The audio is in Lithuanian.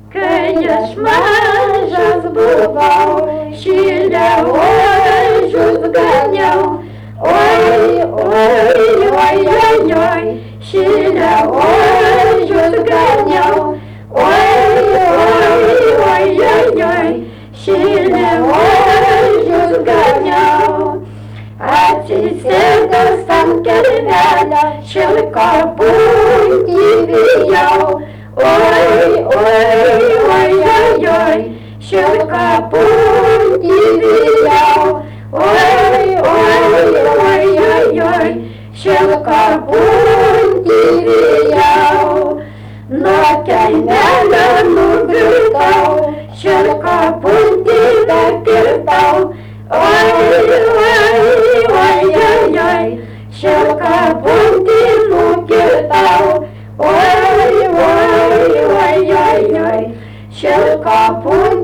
Kai aš mažas buvau, šilę ožius ganiau. Oi, oi, oi, oi, oi, šilę ožius ganiau. Oi, oi, oi, oi, oi, šilę ožius ganiau. Atsisėdęs ant kelmelio, šilko puntį vijau. Oi, oi, oi, oi, oi, šilko puntį vijau. Oi, oi, oi, oi, oi, šilko puntį vijau. Nuo kelmelio nubritau, šilko puntį pakirtau. Oi, oi, oi, oi, oi, šilko puntį nukirtau. Oi, oi, oi, oi, oi, šilko puntį